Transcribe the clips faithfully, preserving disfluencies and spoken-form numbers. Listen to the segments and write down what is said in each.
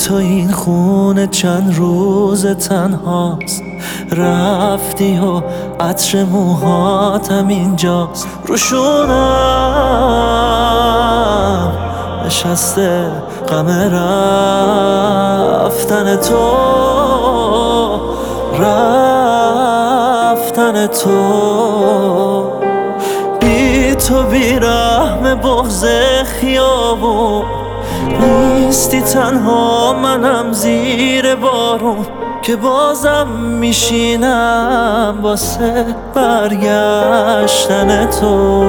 تو این خونه چند روز تنهاست، رفتی و عطر موهاتم اینجاست، روشونم نشسته غم رفتن تو، رفتن تو. بی تو بی رحم بغض خیابون، نیستی تنها منم زیر بارون، که بازم میشینم واسه برگشتن تو.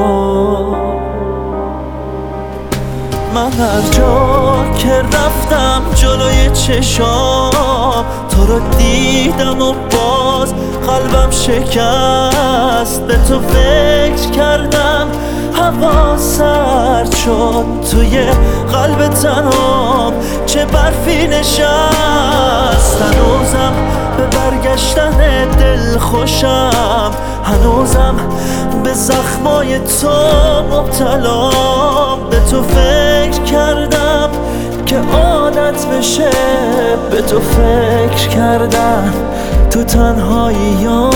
من هر جا که رفتم جلوی چشام تو رو دیدم و باز قلبم شکست، به تو فکر کردم هوا سرد شد توی قلب تنام، چه برفی نشست. هنوزم به برگشتن دل خوشم، هنوزم به زخمای تو مبتلام، به تو فکر کردم که عادت بشه، به تو فکر کردم تو تنهاییام.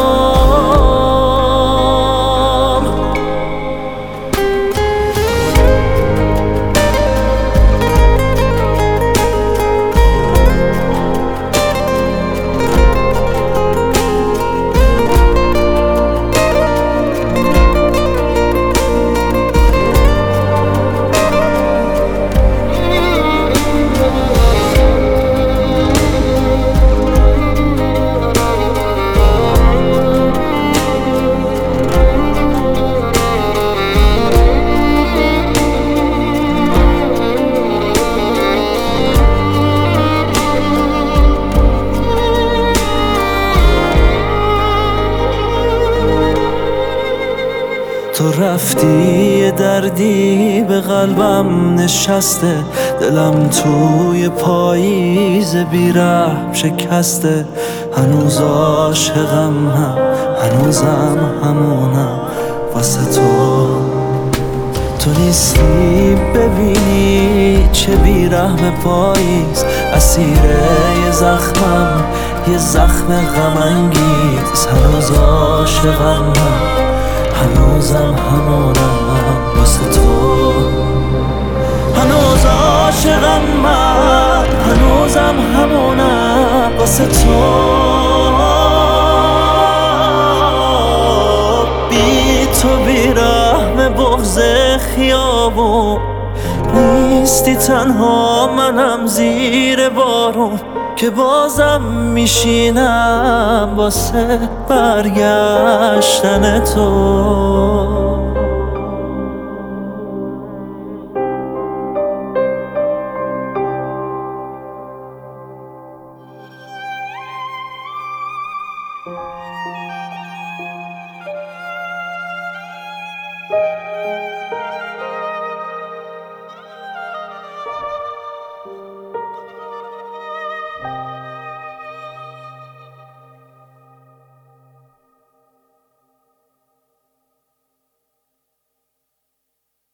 تو رفتی دردی به قلبم نشسته، دلم توی پاییز بی‌رحم شکسته. هنوز عاشقم هم، هنوزم همونم واسه تو. تو نیستی ببینی چه بی‌رحم پاییز، اسیر یه زخمم، یه زخم غم انگیز. هنوز عاشقم هم، هنوزم همونم واسه تو. هنوز عاشقم من، هنوزم همونم واسه تو. بی تو بی رحم بغض خیابون، نیستی تنها منم زیر بارون، که بازم میشینم واسه برگشتن تو.